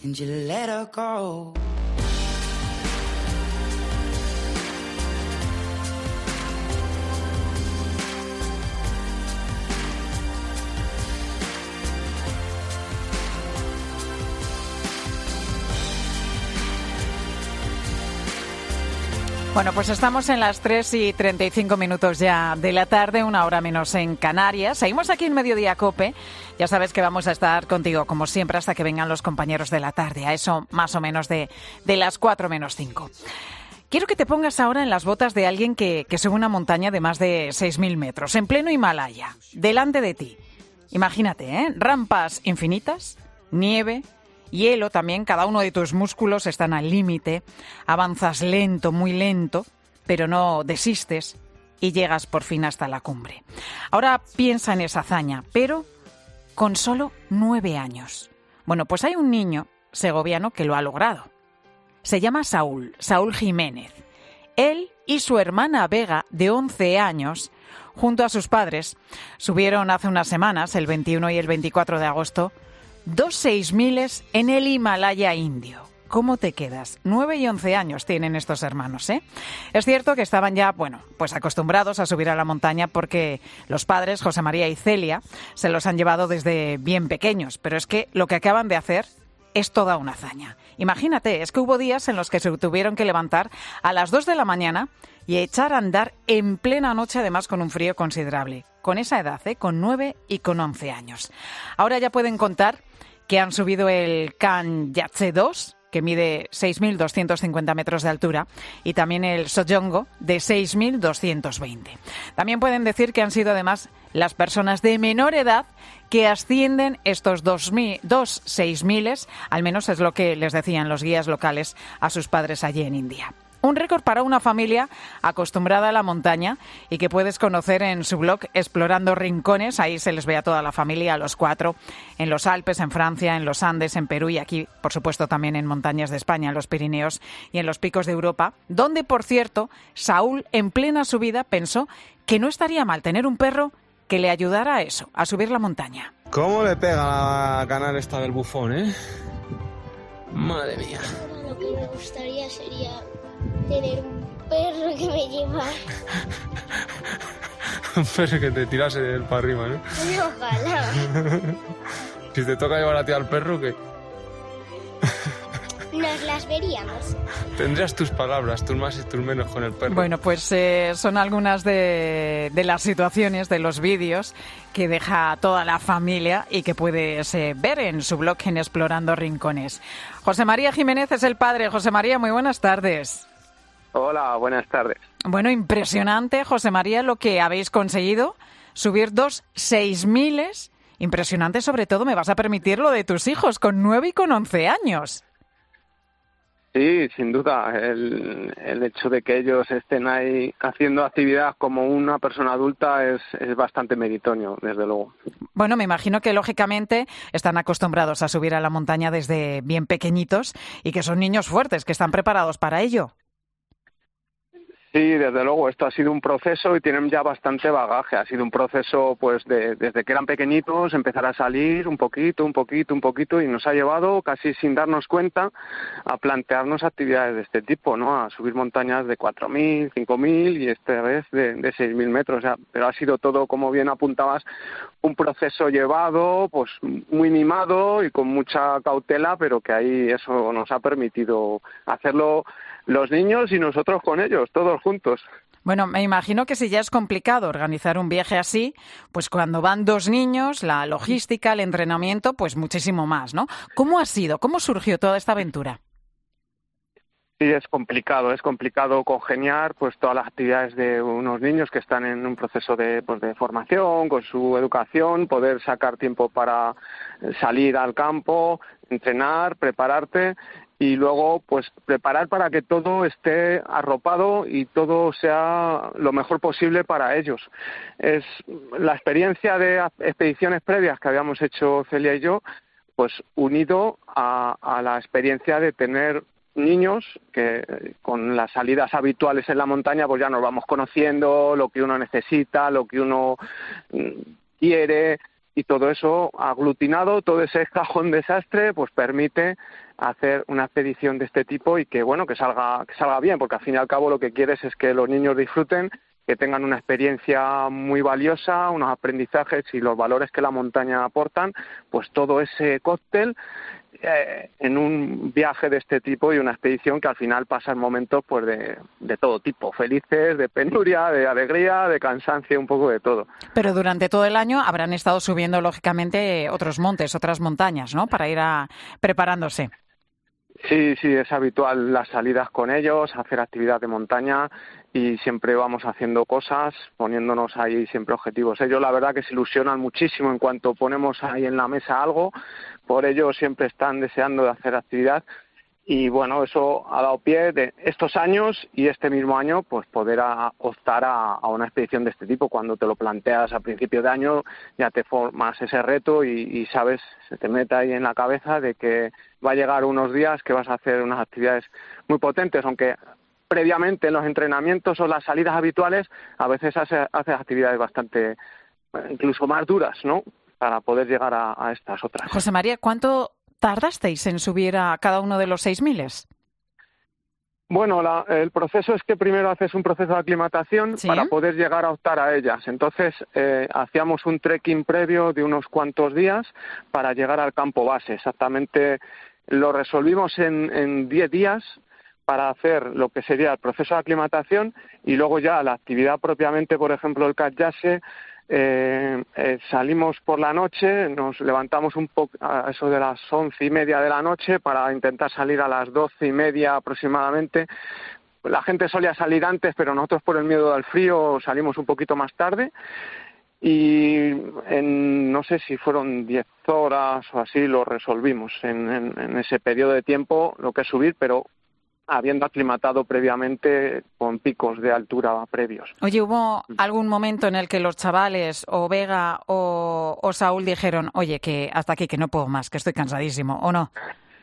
and you let her go. Bueno, pues estamos en las 3:35 ya de la tarde, 1 hora menos en Canarias. Seguimos aquí en Mediodía COPE. Ya sabes que vamos a estar contigo, como siempre, hasta que vengan los compañeros de la tarde, a eso más o menos de las 4:05. Quiero que te pongas ahora en las botas de alguien que sube una montaña de más de 6.000 metros, en pleno Himalaya, delante de ti. Imagínate, rampas infinitas, nieve, hielo también, cada uno de tus músculos están al límite, avanzas lento, muy lento, pero no desistes y llegas por fin hasta la cumbre. Ahora piensa en esa hazaña, pero con solo 9 años. Bueno, pues hay un niño segoviano que lo ha logrado. Se llama Saúl Jiménez. Él y su hermana Vega, de 11 años, junto a sus padres, subieron hace unas semanas, el 21 y el 24 de agosto, 2 6000 en el Himalaya indio. ¿Cómo te quedas? 9 y 11 años tienen estos hermanos, ¿eh? Es cierto que estaban ya, pues acostumbrados a subir a la montaña porque los padres, José María y Celia, se los han llevado desde bien pequeños. Pero es que lo que acaban de hacer es toda una hazaña. Imagínate, es que hubo días en los que se tuvieron que levantar a las 2 de la mañana y echar a andar en plena noche, además con un frío considerable. Con esa edad, con 9 y con 11 años. Ahora ya pueden contar que han subido el Khan Yatse 2, que mide 6.250 metros de altura, y también el Sojongo, de 6.220. También pueden decir que han sido además las personas de menor edad que ascienden estos 2 6000, al menos es lo que les decían los guías locales a sus padres allí en India. Un récord para una familia acostumbrada a la montaña y que puedes conocer en su blog Explorando Rincones. Ahí se les ve a toda la familia, a los 4, en los Alpes, en Francia, en los Andes, en Perú y aquí, por supuesto, también en montañas de España, en los Pirineos y en los picos de Europa, donde, por cierto, Saúl, en plena subida, pensó que no estaría mal tener un perro que le ayudara a eso, a subir la montaña. ¿Cómo le pega la canal esta del bufón, Madre mía. Lo que me gustaría sería tener un perro que me llevara. Un perro que te tirase del para arriba, ¿no? Ojalá. Si te toca llevar a ti al perro, ¿qué? Nos las veríamos. Tendrías tus palabras, tus más y tus menos con el perro. Bueno, pues son algunas de las situaciones, de los vídeos que deja toda la familia y que puedes ver en su blog en Explorando Rincones. José María Jiménez es el padre. José María, muy buenas tardes. Hola, buenas tardes. Bueno, impresionante, José María, lo que habéis conseguido, subir 2 6000. Impresionante, sobre todo, me vas a permitir lo de tus hijos, con 9 y con 11 años. Sí, sin duda. El hecho de que ellos estén ahí haciendo actividad como una persona adulta es bastante meritorio, desde luego. Bueno, me imagino que lógicamente están acostumbrados a subir a la montaña desde bien pequeñitos y que son niños fuertes, que están preparados para ello. Sí, desde luego, esto ha sido un proceso y tienen ya bastante bagaje. Ha sido un proceso, pues, desde que eran pequeñitos, empezar a salir un poquito, y nos ha llevado, casi sin darnos cuenta, a plantearnos actividades de este tipo, ¿no? A subir montañas de 4.000, 5.000 y esta vez de 6.000 metros. O sea, pero ha sido todo, como bien apuntabas, un proceso llevado, pues, muy mimado y con mucha cautela, pero que ahí eso nos ha permitido hacerlo los niños y nosotros con ellos, todos juntos. Bueno, me imagino que si ya es complicado organizar un viaje así, pues cuando van 2 niños, la logística, el entrenamiento, pues muchísimo más, ¿no? ¿Cómo ha sido? ¿Cómo surgió toda esta aventura? Sí, es complicado congeniar pues todas las actividades de unos niños que están en un proceso de formación, con su educación, poder sacar tiempo para salir al campo, entrenar, prepararte y luego pues preparar para que todo esté arropado y todo sea lo mejor posible para ellos. Es la experiencia de expediciones previas que habíamos hecho Celia y yo, pues unido a la experiencia de tener niños que con las salidas habituales en la montaña pues ya nos vamos conociendo, lo que uno necesita, lo que uno quiere, y todo eso aglutinado, todo ese cajón desastre, pues permite hacer una expedición de este tipo y que salga bien, porque al fin y al cabo lo que quieres es que los niños disfruten, que tengan una experiencia muy valiosa, unos aprendizajes y los valores que la montaña aportan, pues todo ese cóctel en un viaje de este tipo y una expedición que al final pasan momentos pues de todo tipo, felices, de penuria, de alegría, de cansancio, un poco de todo. Pero durante todo el año habrán estado subiendo, lógicamente, otros montes, otras montañas, ¿no?, para ir preparándose. Sí, es habitual las salidas con ellos, hacer actividad de montaña y siempre vamos haciendo cosas, poniéndonos ahí siempre objetivos. Ellos la verdad que se ilusionan muchísimo en cuanto ponemos ahí en la mesa algo, por ello siempre están deseando de hacer actividad y bueno, eso ha dado pie de estos años y este mismo año pues poder optar a una expedición de este tipo. Cuando te lo planteas a principio de año ya te formas ese reto y sabes, se te mete ahí en la cabeza de que va a llegar unos días que vas a hacer unas actividades muy potentes, aunque previamente en los entrenamientos o las salidas habituales a veces haces actividades bastante, incluso más duras, ¿no?, para poder llegar a estas otras. José María, ¿cuánto tardasteis en subir a cada uno de los 6.000? Bueno, el proceso es que primero haces un proceso de aclimatación, ¿sí?, para poder llegar a optar a ellas. Entonces, hacíamos un trekking previo de unos cuantos días para llegar al campo base. Exactamente lo resolvimos en 10 días para hacer lo que sería el proceso de aclimatación y luego ya la actividad propiamente, por ejemplo, el Catllase. Salimos por la noche, nos levantamos un poco a eso de las 11:30 de la noche para intentar salir a las 12:30 aproximadamente. La gente solía salir antes, pero nosotros por el miedo al frío salimos un poquito más tarde y no sé si fueron 10 horas o así lo resolvimos en ese periodo de tiempo lo que es subir, pero habiendo aclimatado previamente con picos de altura previos. Oye, ¿hubo algún momento en el que los chavales o Vega o Saúl dijeron, oye, que hasta aquí, que no puedo más, que estoy cansadísimo, o no?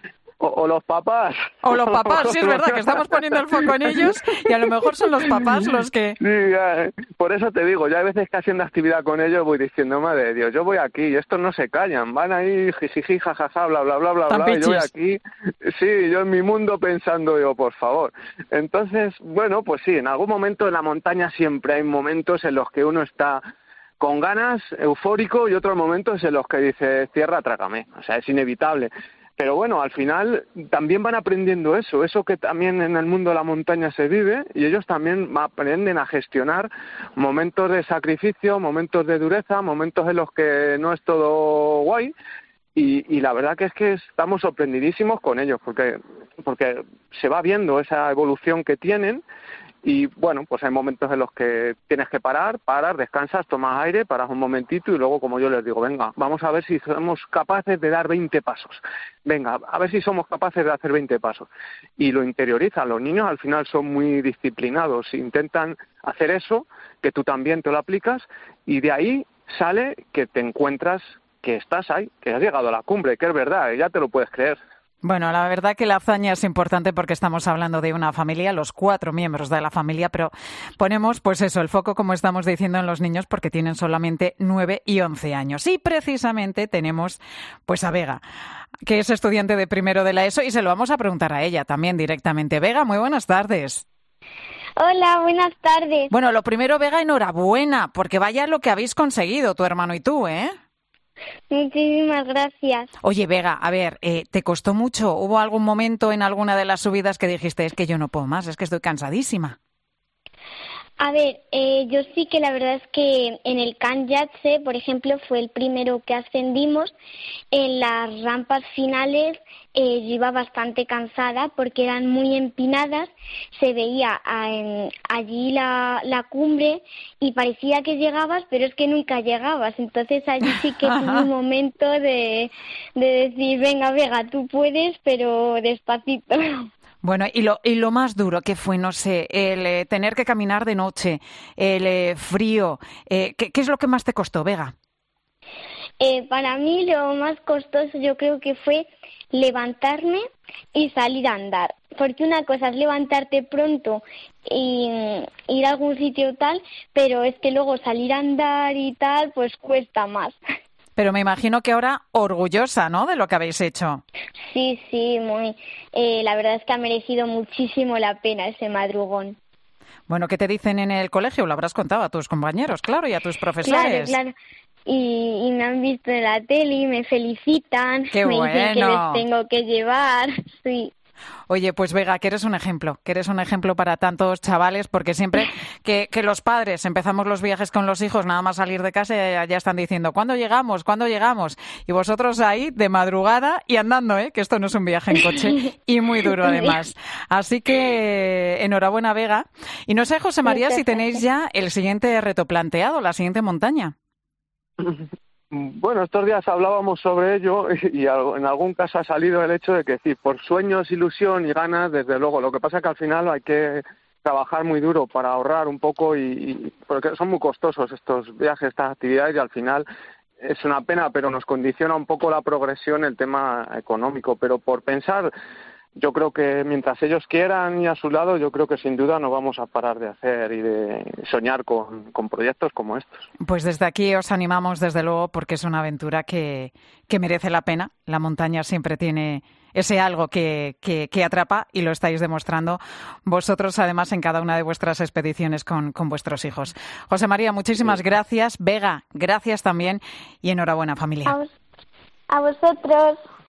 O los papás. O los papás, sí, es verdad, que estamos poniendo el foco en ellos y a lo mejor son los papás los que... Sí, por eso te digo, yo hay veces que haciendo actividad con ellos voy diciendo, madre de Dios, yo voy aquí y estos no se callan, van ahí jijiji, jajaja, bla, bla, bla, bla, bla, y yo voy aquí, sí, yo en mi mundo pensando yo, por favor. Entonces, bueno, pues sí, en algún momento en la montaña siempre hay momentos en los que uno está con ganas, eufórico, y otros momentos en los que dice, tierra, trágame, o sea, es inevitable. Pero bueno, al final también van aprendiendo eso que también en el mundo de la montaña se vive, y ellos también aprenden a gestionar momentos de sacrificio, momentos de dureza, momentos en los que no es todo guay, y la verdad que es que estamos sorprendidísimos con ellos, porque se va viendo esa evolución que tienen. Y bueno, pues hay momentos en los que tienes que parar, descansas, tomas aire, paras un momentito y luego, como yo les digo, venga, vamos a ver si somos capaces de dar 20 pasos. Venga, a ver si somos capaces de hacer 20 pasos. Y lo interiorizan. Los niños al final son muy disciplinados, intentan hacer eso, que tú también te lo aplicas, y de ahí sale que te encuentras que estás ahí, que has llegado a la cumbre, que es verdad, ya te lo puedes creer. Bueno, la verdad que la hazaña es importante porque estamos hablando de una familia, los 4 miembros de la familia, pero ponemos, pues eso, el foco, como estamos diciendo, en los niños porque tienen solamente 9 y 11 años. Y precisamente tenemos pues a Vega, que es estudiante de primero de la ESO, y se lo vamos a preguntar a ella también directamente. Vega, muy buenas tardes. Hola, buenas tardes. Bueno, lo primero, Vega, enhorabuena, porque vaya lo que habéis conseguido, tu hermano y tú, ¿eh? Muchísimas gracias. Oye, Vega, a ver, ¿te costó mucho? ¿Hubo algún momento en alguna de las subidas que dijiste, es que yo no puedo más, es que estoy cansadísima? A ver, yo sí que la verdad es que en el Catllase, por ejemplo, fue el primero que ascendimos. En las rampas finales yo iba bastante cansada porque eran muy empinadas, se veía allí la cumbre y parecía que llegabas, pero es que nunca llegabas. Entonces allí sí que tuve un momento de decir, venga, Vega, tú puedes, pero despacito. Bueno, y lo más duro que fue, no sé, el tener que caminar de noche, el frío, ¿qué es lo que más te costó, Vega? Para mí lo más costoso yo creo que fue levantarme y salir a andar, porque una cosa es levantarte pronto y ir a algún sitio tal, pero es que luego salir a andar y tal, pues cuesta más. Pero me imagino que ahora orgullosa, ¿no?, de lo que habéis hecho. Sí, muy. La verdad es que ha merecido muchísimo la pena ese madrugón. Bueno, ¿qué te dicen en el colegio? Lo habrás contado a tus compañeros, claro, y a tus profesores. Claro. Y me han visto en la tele y me felicitan. ¡Qué me bueno! dicen que les tengo que llevar, sí. Oye, pues Vega, que eres un ejemplo para tantos chavales, porque siempre que los padres empezamos los viajes con los hijos, nada más salir de casa ya están diciendo ¿cuándo llegamos? Y vosotros ahí de madrugada y andando, que esto no es un viaje en coche y muy duro además. Así que enhorabuena, Vega. Y no sé, José María, si tenéis ya el siguiente reto planteado, la siguiente montaña. Bueno, estos días hablábamos sobre ello y en algún caso ha salido el hecho de que sí, por sueños, ilusión y ganas, desde luego. Lo que pasa es que al final hay que trabajar muy duro para ahorrar un poco y porque son muy costosos estos viajes, estas actividades y al final es una pena, pero nos condiciona un poco la progresión el tema económico. Pero por pensar, yo creo que mientras ellos quieran y a su lado, yo creo que sin duda no vamos a parar de hacer y de soñar con proyectos como estos. Pues desde aquí os animamos, desde luego, porque es una aventura que merece la pena. La montaña siempre tiene ese algo que atrapa y lo estáis demostrando vosotros, además, en cada una de vuestras expediciones con vuestros hijos. José María, muchísimas gracias. Vega, gracias también y enhorabuena, familia. A vosotros.